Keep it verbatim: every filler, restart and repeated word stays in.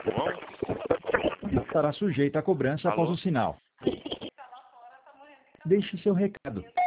Estará sujeita a cobrança após o sinal. Deixe seu recado.